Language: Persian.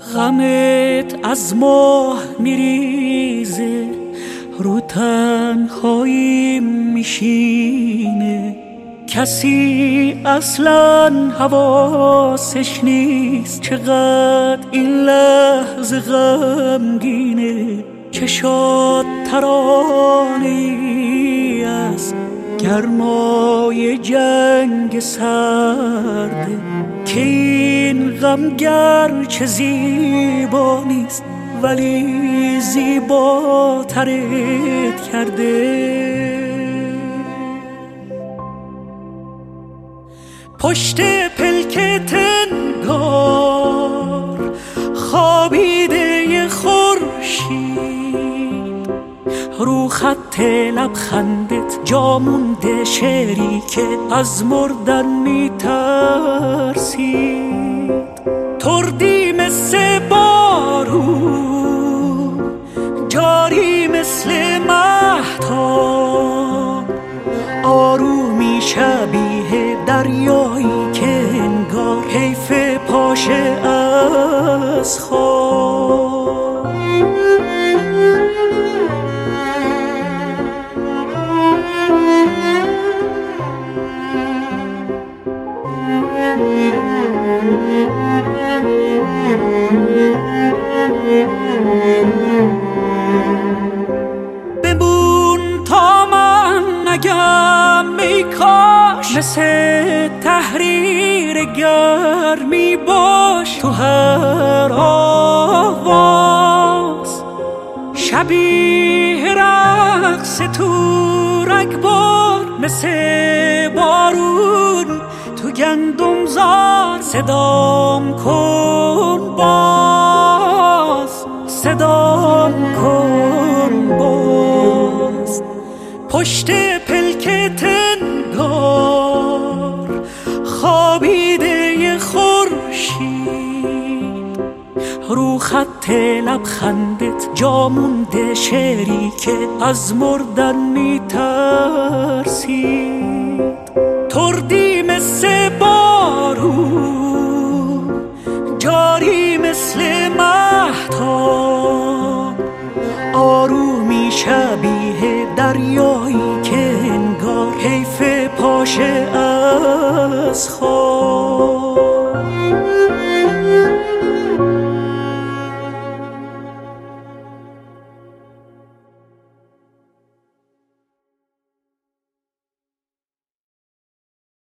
غمت از ماه میریزه، رو تنهاییم میشینه، کسی اصلا حواسش نیست چقدر این لحظه غمگینه. چشات ترانه‌ای از گرمای جنگ سرده، که این غم گرچه زیبا نیست ولی زیباترت کرده. پشت پلکت انگار خوابیده خورشید، رو خط لبخندت جا مونده شعری که از مردن میترسید. تردی مثل بارون، جاری مثل مهتاب، آرومی شبیه دریایی که انگار حیف پاشه از خواب. بمون تا من نگم ای کاش، مثل تحریر گرمی باش تو هر آواز، شبیه رقص تو رگبار، مثل بارون تو گندم زار. صدام کن باز، صدام کن باز. پشت پلکت انگار خوابیده خورشید، رو خط لبخندت جا مونده شعری که از مردن میترسید. تردی مثل بارون، جاری مثل مهتاب، آرومی شبیه دریایی که انگار حیف پاشه از خواب.